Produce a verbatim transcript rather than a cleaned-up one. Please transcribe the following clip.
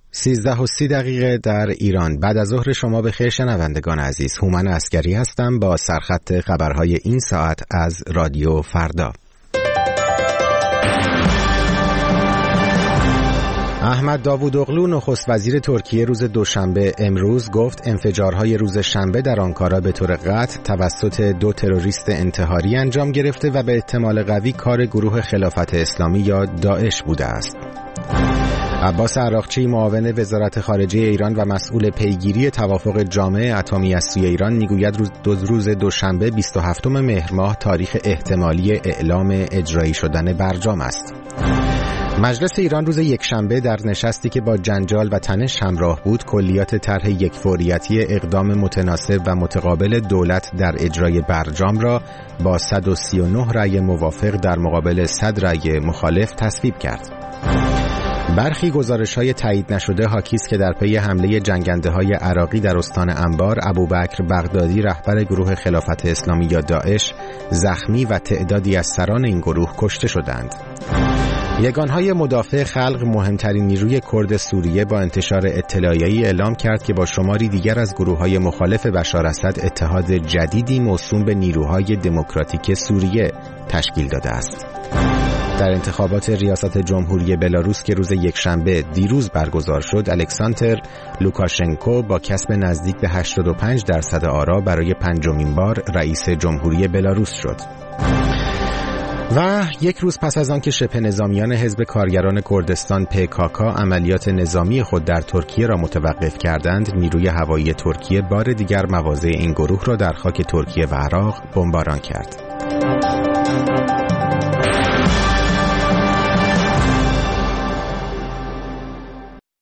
سیزده و سی دقیقه در ایران. بعد از ظهر شما بخیر شنوندگان عزیز. هومن عسکری هستم با سرخط خبرهای این ساعت از رادیو فردا. احمد داوودوغلو نخست وزیر ترکیه روز دوشنبه امروز گفت انفجارهای روز شنبه در آنکارا به طور قطع توسط دو تروریست انتحاری انجام گرفته و به احتمال قوی کار گروه خلافت اسلامی یا داعش بوده است. عباس عراقچی معاون وزارت خارجه ایران و مسئول پیگیری توافق جامع اتمی از سوی ایران میگوید روز دو روز دوشنبه بیست و هفتم مهر ماه تاریخ احتمالی اعلام اجرایی شدن برجام است. مجلس ایران روز یکشنبه در نشستی که با جنجال و تنش همراه بود کلیات طرح یکفوریتی اقدام متناسب و متقابل دولت در اجرای برجام را با صد و سی و نه رأی موافق در مقابل صد رأی مخالف تصویب کرد. برخی گزارش‌های تایید نشده حاکی است که در پی حمله جنگنده‌های عراقی در استان انبار ابوبکر بغدادی رهبر گروه خلافت اسلامی یا داعش زخمی و تعدادی از سران این گروه کشته شدند. یگانهای مدافع خلق مهمترین نیروی کرد سوریه با انتشار اطلاعیه‌ای اعلام کرد که با شماری دیگر از گروه‌های مخالف بشار اسد اتحاد جدیدی موسوم به نیروهای دموکراتیک سوریه تشکیل داده است. در انتخابات ریاست جمهوری بلاروس که روز یکشنبه دیروز برگزار شد، الکساندر لوکاشنکو با کسب نزدیک به هشتاد و پنج درصد آرا برای پنجمین بار رئیس جمهوری بلاروس شد. و یک روز پس از آن که شبه نظامیان حزب کارگران کردستان پیکاکا عملیات نظامی خود در ترکیه را متوقف کردند، نیروی هوایی ترکیه بار دیگر مواضع این گروه را در خاک ترکیه و عراق بمباران کرد.